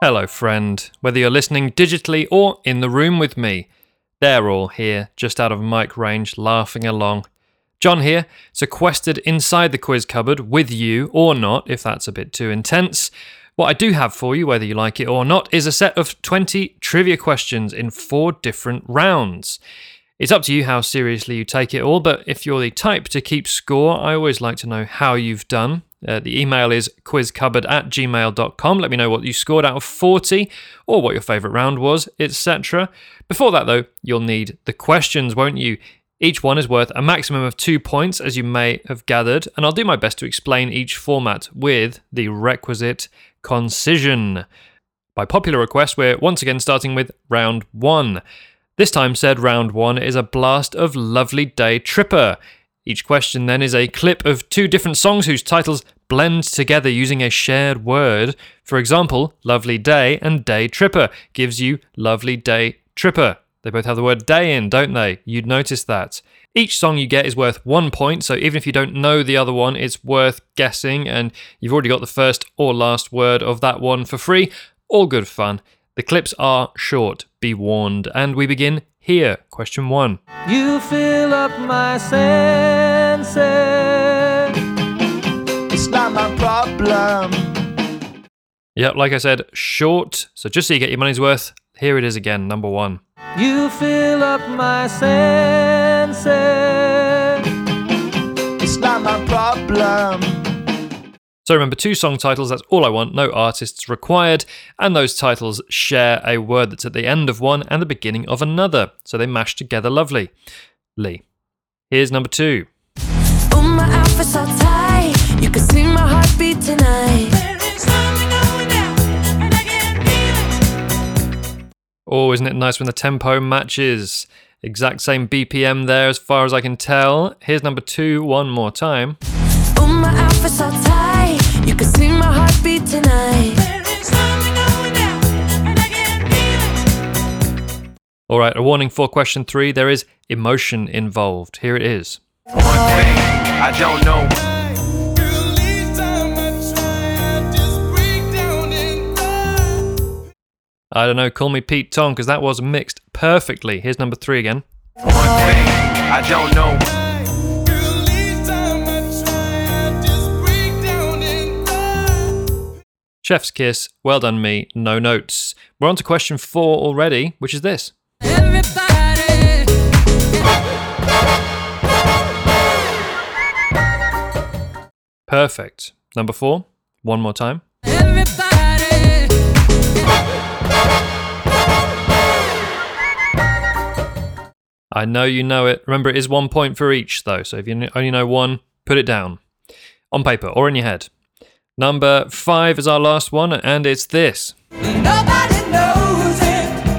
Hello, friend. Whether you're listening digitally or in the room with me, they're all here, just out of mic range, laughing along. John here, sequestered inside the quiz cupboard with you, or not, if that's a bit too intense. What I do have for you, whether you like it or not, is a set of 20 trivia questions in 4 different rounds. It's up to you how seriously you take it all, but if you're the type to keep score, I always like to know how you've done. The email is quizcupboard@gmail.com. Let me know what you scored out of 40 or what your favourite round was, etc. Before that, though, you'll need the questions, won't you? Each one is worth a maximum of 2 points, as you may have gathered, and I'll do my best to explain each format with the requisite concision. By popular request, we're once again starting with round 1. This time, said round 1 is a blast of Lovely Day Tripper. Each question then is a clip of 2 different songs whose titles blend together using a shared word. For example, Lovely Day and Day Tripper gives you Lovely Day Tripper. They both have the word day in, don't they? You'd notice that. Each song you get is worth 1 point, so even if you don't know the other one, it's worth guessing, and you've already got the first or last word of that one for free. All good fun. The clips are short, be warned, and we begin here. Question 1. You fill up my senses. It's not my problem. Yep, like I said, short. So just so you get your money's worth, here it is again, number 1. You fill up my senses. It's not my problem. So remember, 2 song titles, that's all I want, no artists required, and those titles share a word that's at the end of one and the beginning of another, so they mash together lovely. Here's number 2. Oh, my outfit's so tight, you can see my heartbeat tonight. There is something going down, and I can feel it. Oh, isn't it nice when the tempo matches? Exact same BPM there as far as I can tell. Here's number 2 one more time. Oh, my outfit's so tight, you can see my heartbeat tonight. There is something going down, and I can feel it. Alright, a warning for question 3, there is emotion involved. Here it is. One thing I don't know. I don't know, call me Pete Tong, because that was mixed perfectly. Here's number 3 again. One thing I don't know. Chef's kiss, well done me, no notes. We're on to question 4 already, which is this. Everybody. Perfect. Number 4, one more time. Everybody. I know you know it. Remember, it is 1 point for each, though, so if you only know one, put it down. On paper or in your head. Number 5 is our last one, and it's this. Nobody knows it.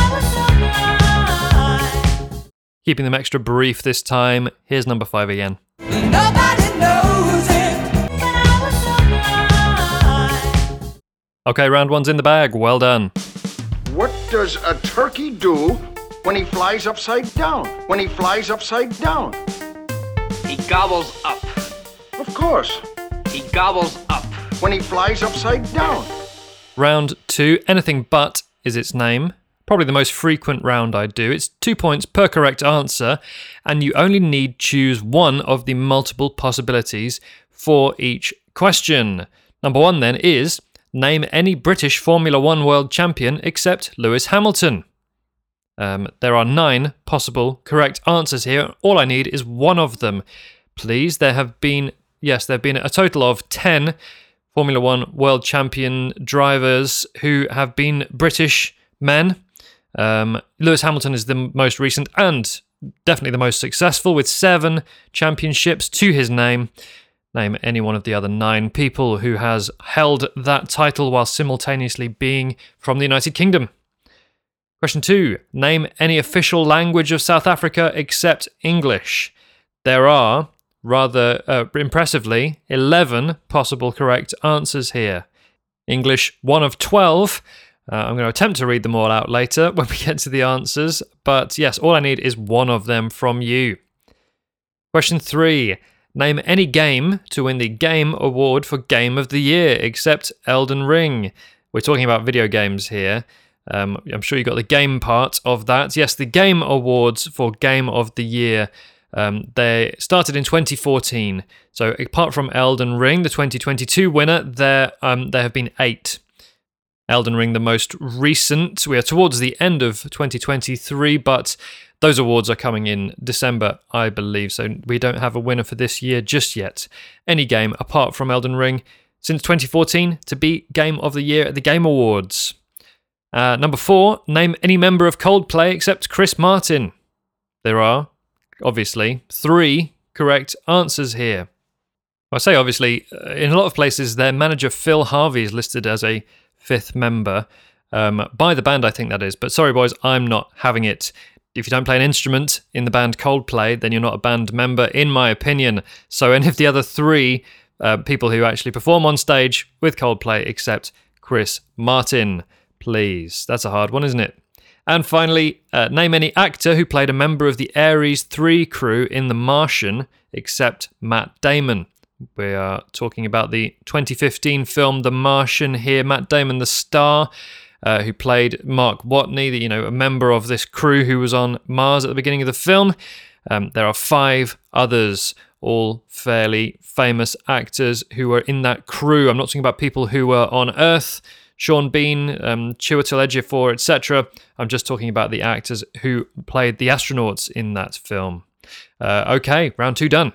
Keeping them extra brief this time. Here's number 5 again. Nobody knows it. Okay, round 1's in the bag. Well done. What does a turkey do when he flies upside down? When he flies upside down? He gobbles up. Of course. He gobbles up. When he flies upside down. Round 2, anything but is its name. Probably the most frequent round I do. It's 2 points per correct answer, and you only need choose one of the multiple possibilities for each question. Number 1 then is, name any British Formula 1 world champion except Lewis Hamilton. There are 9 possible correct answers here. All I need is one of them. Please, there have been a total of 10 Formula 1 world champion drivers who have been British men. Lewis Hamilton is the most recent and definitely the most successful, with 7 championships to his name. Name any one of the other 9 people who has held that title while simultaneously being from the United Kingdom. Question 2. Name any official language of South Africa except English. There are, rather impressively, 11 possible correct answers here. English, 1 of 12. I'm going to attempt to read them all out later when we get to the answers, but yes, all I need is one of them from you. Question 3. Name any game to win the Game Award for Game of the Year except Elden Ring. We're talking about video games here. I'm sure you got the game part of that. Yes, the Game Awards for Game of the Year. They started in 2014. So apart from Elden Ring, the 2022 winner, there have been 8. Elden Ring, the most recent. We are towards the end of 2023, but those awards are coming in December, I believe. So we don't have a winner for this year just yet. Any game apart from Elden Ring since 2014 to be Game of the Year at the Game Awards. Number 4, name any member of Coldplay except Chris Martin. There are, obviously, 3 correct answers here. I say obviously, in a lot of places, their manager Phil Harvey is listed as a 5th member. By the band, I think that is. But sorry, boys, I'm not having it. If you don't play an instrument in the band Coldplay, then you're not a band member, in my opinion. So any of the other 3 people who actually perform on stage with Coldplay except Chris Martin, please. That's a hard one, isn't it? And finally, name any actor who played a member of the Ares 3 crew in The Martian except Matt Damon. We are talking about the 2015 film The Martian here. Matt Damon, the star, who played Mark Watney, a member of this crew who was on Mars at the beginning of the film. There are 5 others, all fairly famous actors who were in that crew. I'm not talking about people who were on Earth, Sean Bean, Chiwetel Ejiofor, etc. I'm just talking about the actors who played the astronauts in that film. Okay, round 2 done.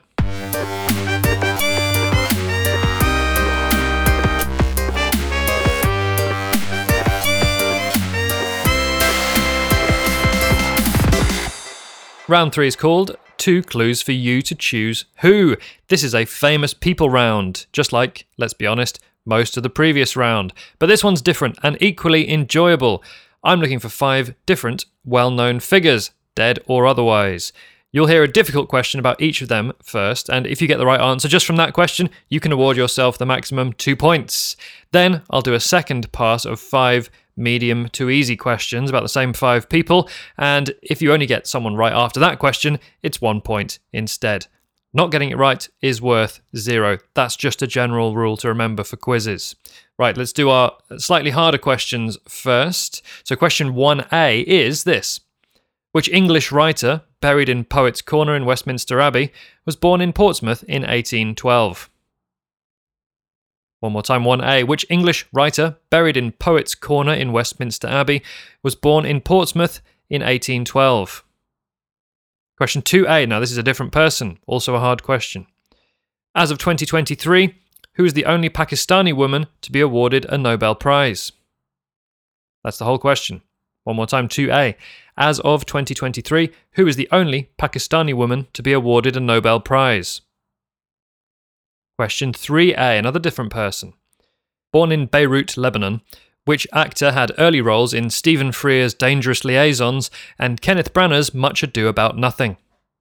Round 3 is called 2 Clues for You to Choose Who. This is a famous people round, just like, let's be honest, most of the previous round. But this one's different and equally enjoyable. I'm looking for 5 different, well-known figures, dead or otherwise. You'll hear a difficult question about each of them first, and if you get the right answer just from that question, you can award yourself the maximum 2 points. Then I'll do a second pass of 5 medium to easy questions about the same 5 people, and if you only get someone right after that question, it's 1 point instead. Not getting it right is worth 0. That's just a general rule to remember for quizzes. Right, let's do our slightly harder questions first. So question 1A is this. Which English writer, buried in Poets' Corner in Westminster Abbey, was born in Portsmouth in 1812? One more time, 1A. Which English writer, buried in Poets' Corner in Westminster Abbey, was born in Portsmouth in 1812? Question 2A. Now, this is a different person. Also a hard question. As of 2023, who is the only Pakistani woman to be awarded a Nobel Prize? That's the whole question. One more time, 2A. As of 2023, who is the only Pakistani woman to be awarded a Nobel Prize? Question 3A, another different person. Born in Beirut, Lebanon, which actor had early roles in Stephen Frears' Dangerous Liaisons and Kenneth Branagh's Much Ado About Nothing?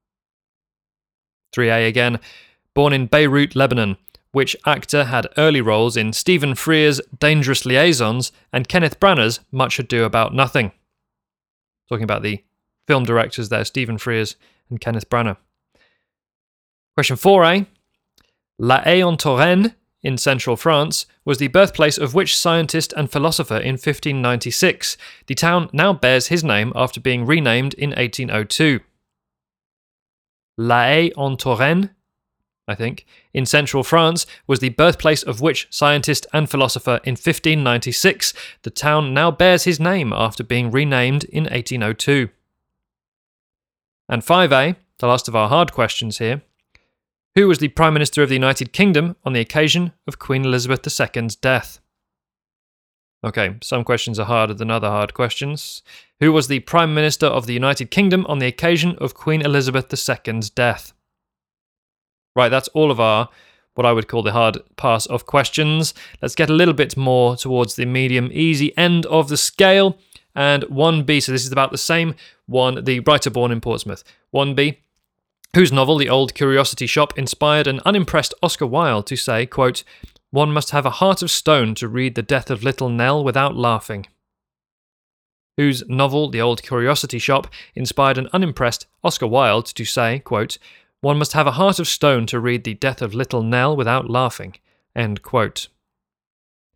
3A again. Born in Beirut, Lebanon, which actor had early roles in Stephen Frears' Dangerous Liaisons and Kenneth Branagh's Much Ado About Nothing? Talking about the film directors there, Stephen Frears and Kenneth Branagh. Question 4A. La Haye-en-Touraine, in central France, was the birthplace of which scientist and philosopher in 1596? The town now bears his name after being renamed in 1802. La Haye-en-Touraine, I think, in central France, was the birthplace of which scientist and philosopher in 1596? The town now bears his name after being renamed in 1802. And 5A, the last of our hard questions here. Who was the Prime Minister of the United Kingdom on the occasion of Queen Elizabeth II's death? Okay, some questions are harder than other hard questions. Who was the Prime Minister of the United Kingdom on the occasion of Queen Elizabeth II's death? Right, that's all of our, what I would call the hard pass of questions. Let's get a little bit more towards the medium easy end of the scale. And 1B, so this is about the same one, the writer born in Portsmouth. 1B. Whose novel, The Old Curiosity Shop, inspired an unimpressed Oscar Wilde to say, quote, "One must have a heart of stone to read The Death of Little Nell without laughing." Whose novel, The Old Curiosity Shop, inspired an unimpressed Oscar Wilde to say, quote, "One must have a heart of stone to read The Death of Little Nell without laughing," end quote.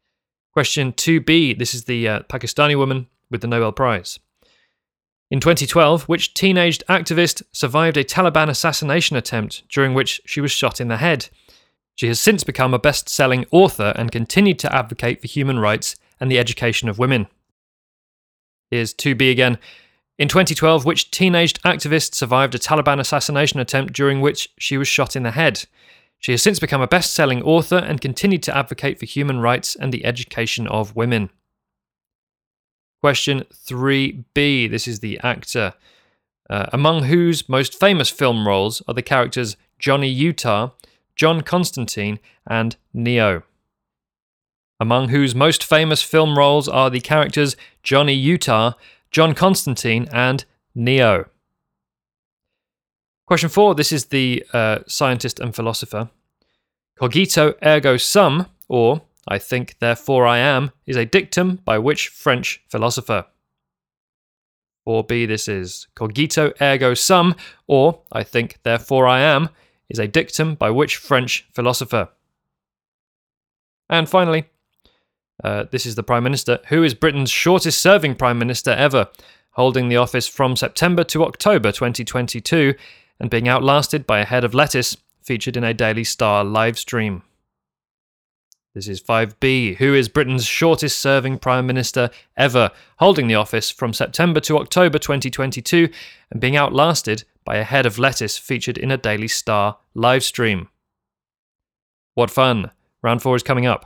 Question 2b. This is the Pakistani woman with the Nobel Prize. In 2012, which teenaged activist survived a Taliban assassination attempt during which she was shot in the head? She has since become a best-selling author and continued to advocate for human rights and the education of women. Here's 2b again. In 2012, which teenaged activist survived a Taliban assassination attempt during which she was shot in the head? She has since become a best-selling author and continued to advocate for human rights and the education of women. Question 3b. This is the actor. Among whose most famous film roles are the characters Johnny Utah, John Constantine, and Neo? Among whose most famous film roles are the characters Johnny Utah, John Constantine, and Neo? Question 4. This is the scientist and philosopher. Cogito ergo sum, or I think therefore I am, is a dictum by which French philosopher? 4b. This is cogito ergo sum, or I think therefore I am, is a dictum by which French philosopher? And finally, this is the Prime Minister. Who is Britain's shortest serving Prime Minister ever, holding the office from September to October 2022 and being outlasted by a head of lettuce featured in a Daily Star live stream? This is 5b. Who is Britain's shortest serving Prime Minister ever, holding the office from September to October 2022 and being outlasted by a head of lettuce featured in a Daily Star live stream? What fun. Round 4 is coming up.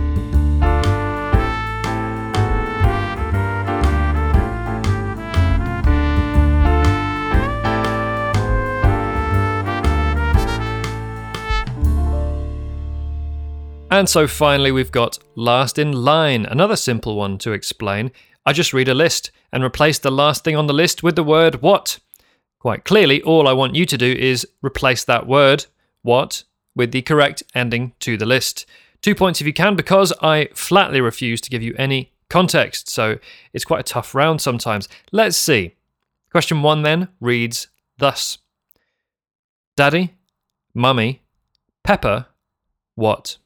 And so finally we've got last in line, another simple one to explain. I just read a list and replace the last thing on the list with the word what. Quite clearly, all I want you to do is replace that word, what, with the correct ending to the list. 2 points if you can, because I flatly refuse to give you any context, so it's quite a tough round sometimes. Let's see. Question 1 then reads thus. Daddy, Mummy, Pepper, what?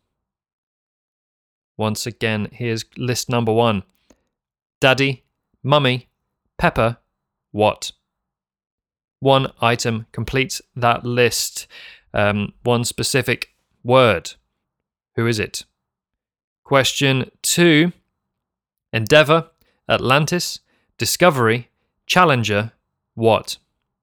Once again, here's list number 1. Daddy, Mummy, Pepper, what? One item completes that list. One specific word. Who is it? Question 2. Endeavour, Atlantis, Discovery, Challenger, what?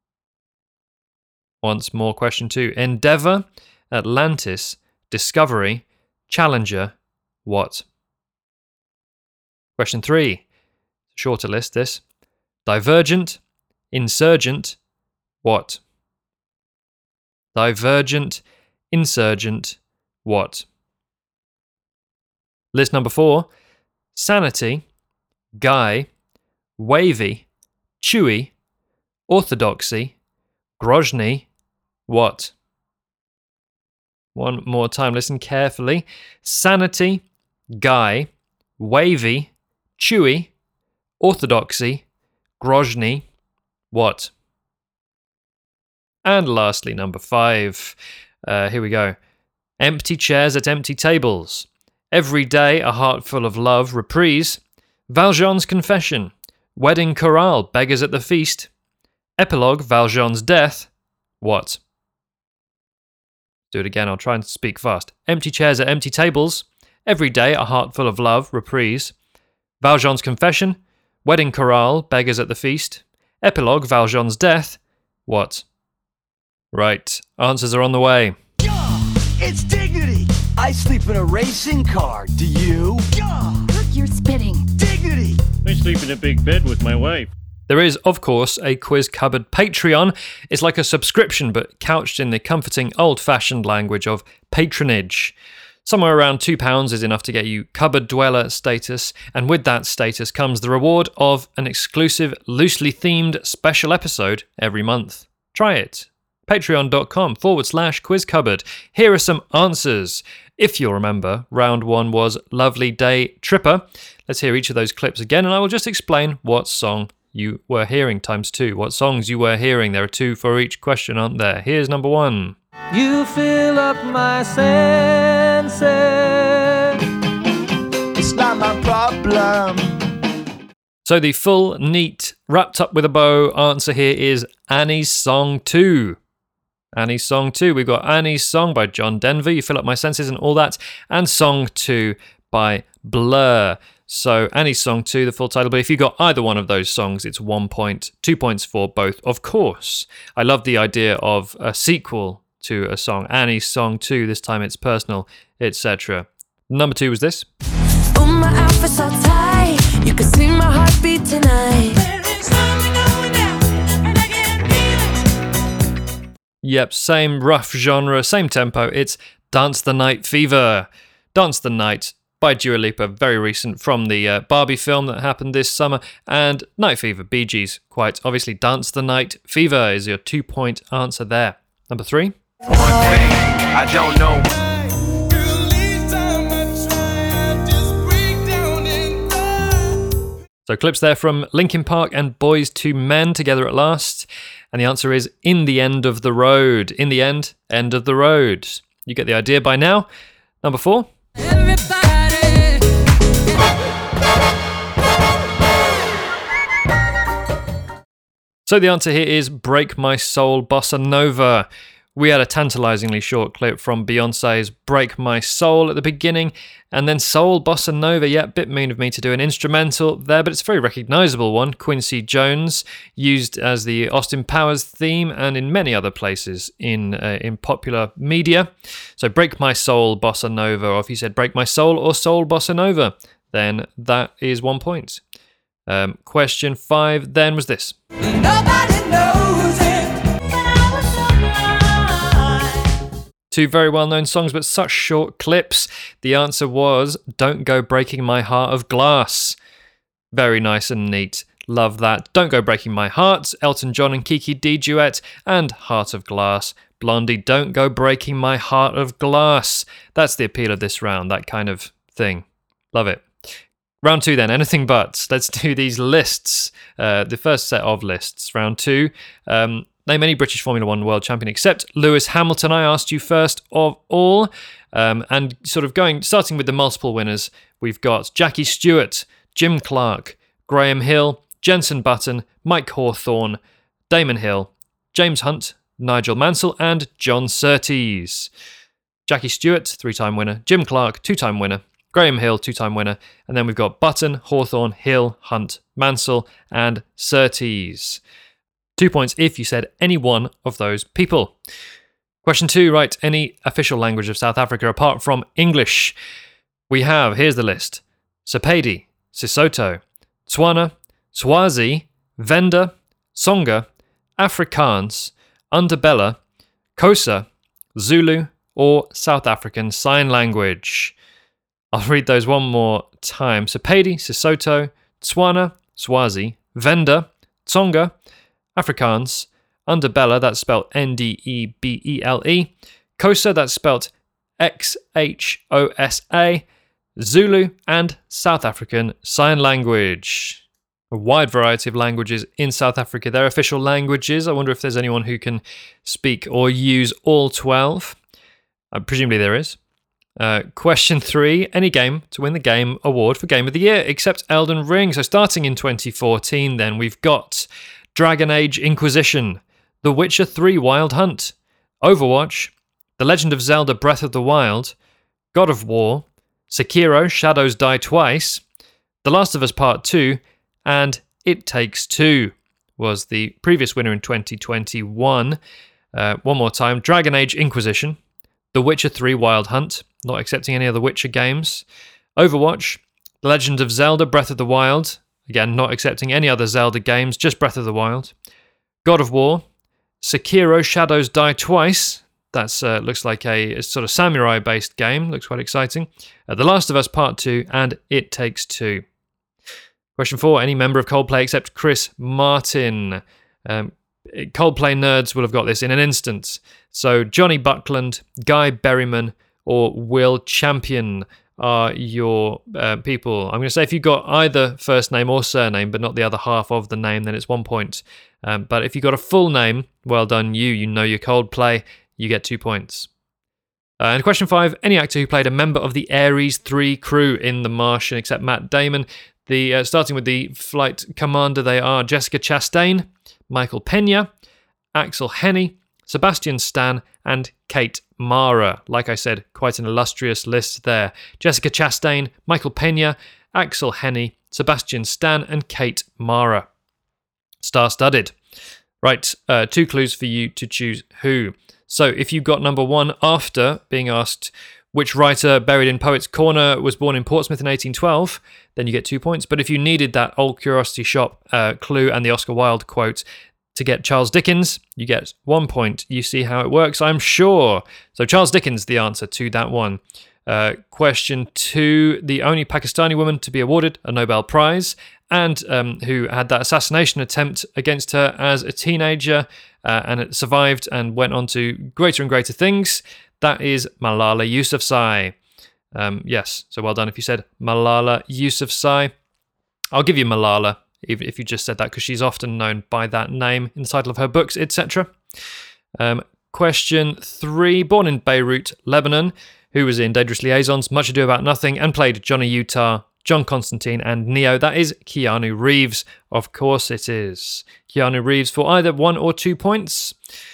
Once more, question 2. Endeavour, Atlantis, Discovery, Challenger, what? Question 3. Shorter list this. Divergent, Insurgent, what? Divergent, Insurgent, what? List number 4. Sanity, Guy, Wavy, Chewy, Orthodoxy, Grozny, what? One more time, listen carefully. Sanity, Guy, Wavy, Chewy, Orthodoxy, Grozny, what? And lastly, number 5. Here we go. Empty chairs at empty tables. Every day a heart full of love, reprise. Valjean's confession. Wedding chorale, beggars at the feast. Epilogue, Valjean's death, what? Do it again, I'll try and speak fast. Empty chairs at empty tables. Every day a heart full of love, reprise. Valjean's confession. Wedding chorale, beggars at the feast. Epilogue, Valjean's death, what? Right, answers are on the way. It's dignity! I sleep in a racing car, do you? Look, you're spitting. Dignity! I sleep in a big bed with my wife. There is, of course, a Quiz Cupboard Patreon. It's like a subscription, but couched in the comforting, old-fashioned language of patronage. Somewhere around £2 is enough to get you cupboard dweller status, and with that status comes the reward of an exclusive, loosely themed special episode every month. Try it. Patreon.com/Quiz Cupboard. Here are some answers. If you'll remember, round 1 was Lovely Day Tripper. Let's hear each of those clips again, and I will just explain what song you were hearing times 2. What songs you were hearing. There are 2 for each question, aren't there? Here's number 1. You fill up my senses. It's not my problem. So the full, neat, wrapped up with a bow answer here is Annie's Song 2. Annie's Song 2. We've got Annie's Song by John Denver, You Fill Up My Senses and all that, and Song 2 by Blur. So Annie's Song 2, the full title, but if you got either one of those songs, it's 1 point, 2 points for both, of course. I love the idea of a sequel to a song, Annie's Song 2, this time it's personal, etc. Number 2 was this. Oh, my outfit's so tight, you can see my heartbeat tonight. There is something going down, and I can feel it. Yep, same rough genre, same tempo. It's Dance the Night Fever. Dance the Night by Dua Lipa, very recent, from the Barbie film that happened this summer. And Night Fever, Bee Gees, quite obviously. Dance the Night Fever is your 2 point answer there. Number 3. One thing I don't know. So clips there from Linkin Park and Boys to Men, Together at Last. And the answer is In the End of the Road. In the End, End of the Road. You get the idea by now. Number 4. So the answer here is Break My Soul Bossa Nova. We had a tantalizingly short clip from Beyonce's Break My Soul at the beginning, and then Soul Bossa Nova. Yeah, bit mean of me to do an instrumental there, but it's a very recognizable one. Quincy Jones, used as the Austin Powers theme and in many other places in popular media. So Break My Soul Bossa Nova, or if you said Break My Soul or Soul Bossa Nova, then that is 1 point. Question 5 then was this. Nobody knows it, but I was so blind. Two very well-known songs, but such short clips. The answer was Don't Go Breaking My Heart of Glass. Very nice and neat. Love that. Don't Go Breaking My Heart, Elton John and Kiki D duet, and Heart of Glass, Blondie, Don't Go Breaking My Heart of Glass. That's the appeal of this round, that kind of thing. Love it. Round 2 then, anything but. Let's do these lists. The first set of lists. Round 2. Name any British Formula 1 world champion except Lewis Hamilton. I asked you first of all. And sort of starting with the multiple winners, we've got Jackie Stewart, Jim Clark, Graham Hill, Jenson Button, Mike Hawthorne, Damon Hill, James Hunt, Nigel Mansell, and John Surtees. Jackie Stewart, 3-time winner. Jim Clark, 2-time winner. Graham Hill, 2-time winner. And then we've got Button, Hawthorne, Hill, Hunt, Mansell, and Surtees. 2 points if you said any one of those people. Question 2, right, any official language of South Africa apart from English? We have, here's the list. Sepedi, Sesotho, Tswana, Swazi, Venda, Songa, Afrikaans, Ndebele, Xhosa, Zulu, or South African Sign Language. I'll read those one more time. Sepedi, Sesotho, Tswana, Swazi, Venda, Tsonga, Afrikaans, Ndebele, that's spelled Ndebele, Xhosa, that's spelled Xhosa, Zulu, and South African Sign Language. A wide variety of languages in South Africa. They're official languages. I wonder if there's anyone who can speak or use all 12. Presumably there is. Question 3, any game to win the Game Award for Game of the Year except Elden Ring. So starting in 2014 then, we've got Dragon Age Inquisition, The Witcher 3 Wild Hunt, Overwatch, The Legend of Zelda Breath of the Wild, God of War, Sekiro Shadows Die Twice, The Last of Us Part 2, and It Takes Two was the previous winner in 2021. One more time, Dragon Age Inquisition, The Witcher 3 Wild Hunt, not accepting any other Witcher games, Overwatch, The Legend of Zelda Breath of the Wild, again not accepting any other Zelda games, just Breath of the Wild, God of War, Sekiro Shadows Die Twice, that's looks like a sort of samurai-based game, looks quite exciting, The Last of Us Part 2, and It Takes Two. Question 4, any member of Coldplay except Chris Martin. Coldplay nerds will have got this in an instant. So Johnny Buckland, Guy Berryman, or Will Champion are your people. I'm going to say if you've got either first name or surname, but not the other half of the name, then it's 1 point. But if you've got a full name, well done you. You know your Coldplay, you get 2 points. And question 5, any actor who played a member of the Ares 3 crew in The Martian, except Matt Damon. Starting with the flight commander, they are Jessica Chastain, Michael Pena, Axel Henny, Sebastian Stan, and Kate Mara. Like I said, quite an illustrious list there. Jessica Chastain, Michael Pena, Axel Henny, Sebastian Stan, and Kate Mara. Star-studded. Right, 2 clues for you to choose who. So if you got number 1 after being asked which writer buried in Poets' Corner was born in Portsmouth in 1812, then you get 2 points. But if you needed that Old Curiosity Shop clue and the Oscar Wilde quote to get Charles Dickens, you get 1 point. You see how it works, I'm sure. So Charles Dickens, the answer to that one. Question 2, the only Pakistani woman to be awarded a Nobel Prize and who had that assassination attempt against her as a teenager and it survived and went on to greater and greater things. That is Malala Yousafzai. Yes, so well done if you said Malala Yousafzai. I'll give you Malala if you just said that because she's often known by that name in the title of her books, etc. Question 3, born in Beirut, Lebanon, who was in Dangerous Liaisons, Much Ado About Nothing, and played Johnny Utah, John Constantine, and Neo. That is Keanu Reeves. Of course it is. Keanu Reeves for either 1 or 2 points.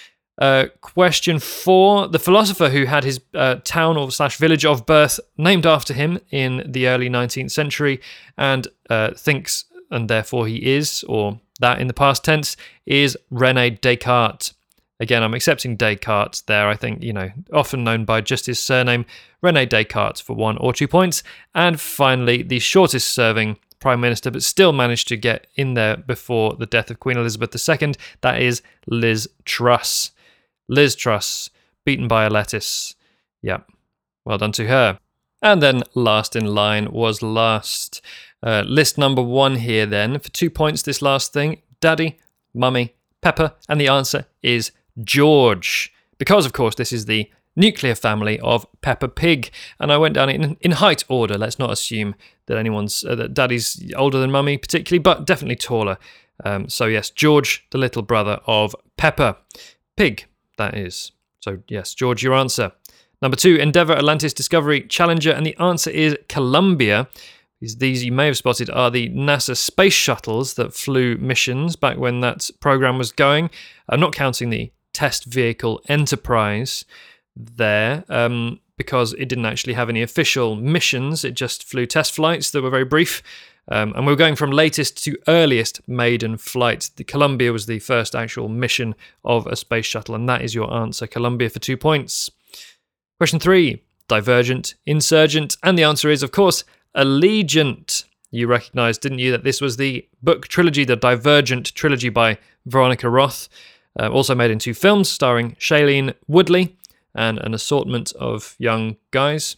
Question 4, the philosopher who had his town or / village of birth named after him in the early 19th century and thinks, and therefore he is, or that in the past tense, is René Descartes. Again, I'm accepting Descartes there. I think, often known by just his surname, René Descartes for 1 or 2 points. And finally, the shortest serving Prime Minister, but still managed to get in there before the death of Queen Elizabeth II. That is Liz Truss. Liz Truss, beaten by a lettuce. Yep, well done to her. And then last in line was last. List number 1 here then. For 2 points, this last thing. Daddy, Mummy, Pepper, and the answer is George. Because, of course, this is the nuclear family of Peppa Pig. And I went down in height order. Let's not assume that that Daddy's older than Mummy particularly, but definitely taller. So yes, George, the little brother of Peppa Pig, that is. So yes, George, your answer. Number 2, Endeavour, Atlantis, Discovery, Challenger, and the answer is Columbia. These you may have spotted are the NASA space shuttles that flew missions back when that program was going. I'm not counting the test vehicle Enterprise there because it didn't actually have any official missions. It just flew test flights that were very brief. And we were going from latest to earliest maiden flight. The Columbia was the first actual mission of a space shuttle, and that is your answer, Columbia, for 2 points. Question 3, Divergent, Insurgent, and the answer is, of course, Allegiant. You recognised, didn't you, that this was the book trilogy, the Divergent trilogy by Veronica Roth, also made in 2 films starring Shailene Woodley and an assortment of young guys.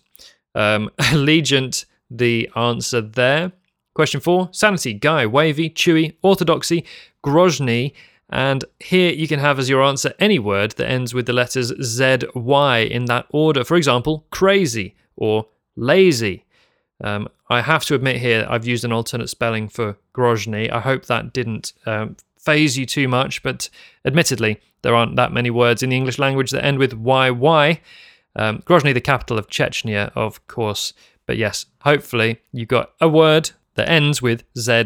Allegiant, the answer there. Question 4, Sanity, Guy, Wavy, Chewy, Orthodoxy, Grozny, and here you can have as your answer any word that ends with the letters ZY in that order. For example, crazy or lazy. I have to admit here I've used an alternate spelling for Grozny. I hope that didn't faze you too much, but admittedly, there aren't that many words in the English language that end with YY. Grozny, the capital of Chechnya, of course. But yes, hopefully you got a word that ends with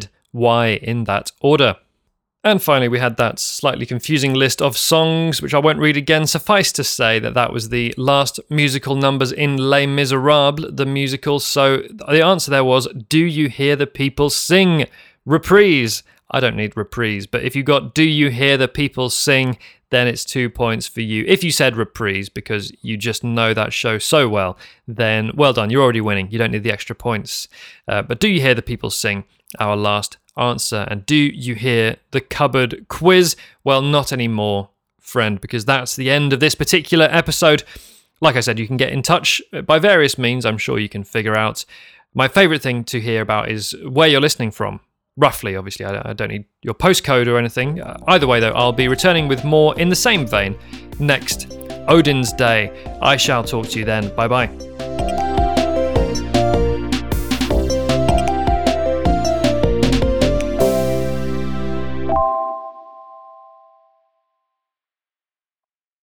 ZY in that order. And finally, we had that slightly confusing list of songs, which I won't read again. Suffice to say that that was the last musical numbers in Les Miserables, the musical. So the answer there was, do you hear the people sing? Reprise. I don't need reprise, but if you got do you hear the people sing, then it's 2 points for you. If you said reprise because you just know that show so well, then well done, you're already winning. You don't need the extra points. But do you hear the people sing? Our last answer. And do you hear the cupboard quiz? Well, not anymore, friend, because that's the end of this particular episode. Like I said, you can get in touch by various means. I'm sure you can figure out. My favourite thing to hear about is where you're listening from. Roughly, obviously, I don't need your postcode or anything. Either way, though, I'll be returning with more in the same vein next Odin's Day. I shall talk to you then. Bye-bye.